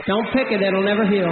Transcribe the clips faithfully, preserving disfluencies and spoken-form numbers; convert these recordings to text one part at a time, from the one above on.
Don't pick it, it'll never heal.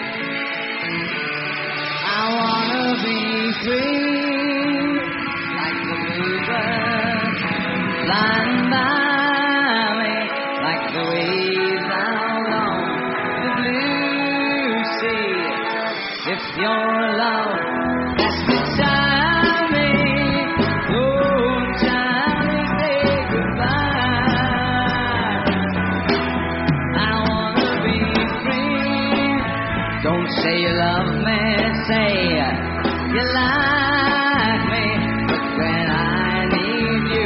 I wanna be free, like the bluebird flying by me, like the waves out on the blue sea. If your love has beside me, oh, shall we say goodbye? I wanna be free. Don't say you love me, say you like me, but when I need you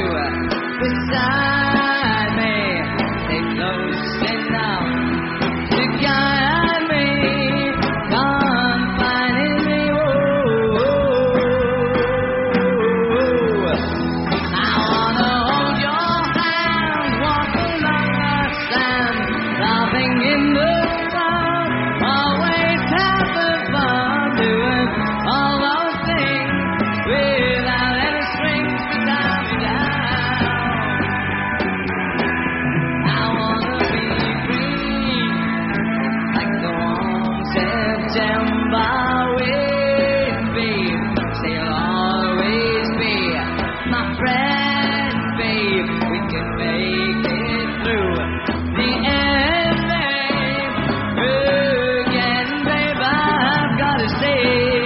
beside me, stay close enough to guide me, confiding me. Oh, I wanna hold your hand, walk along the sand, laughing in the sun, always have the fun doing all those things without any strings to tie me down. I wanna be free, like the warm September wind, babe. Say you'll always be my friend, babe. We can make it through the end, babe. Again, babe, I've gotta stay.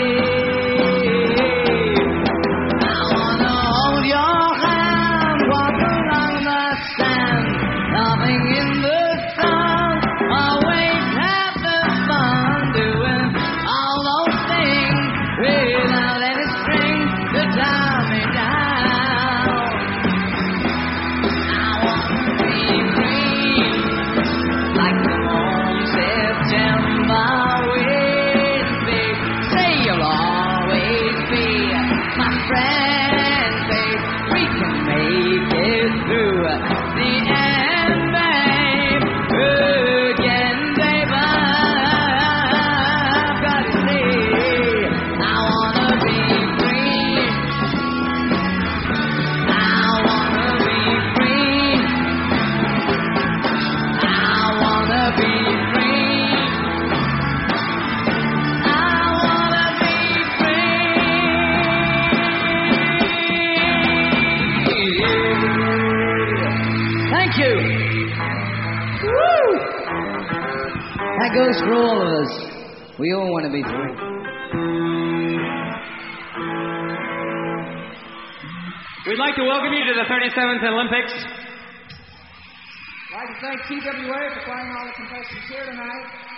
I wanna hold your hand, walk along the sand, laughing in the sun, always have the fun doing all those things without any strings to tie me down. I wanna be free, like the warm September wind, babe. Say you'll always be my friend, babe. We can make it through the end, babe. Again, babe, I've gotta say, I wanna be free. I wanna be free. I wanna be free. I wanna be free. Thank you. Woo! That goes for all of us. We all want to be free. We'd like to welcome you to the thirty-seventh Olympics. I'd like to thank T W A for playing all the contestants here tonight.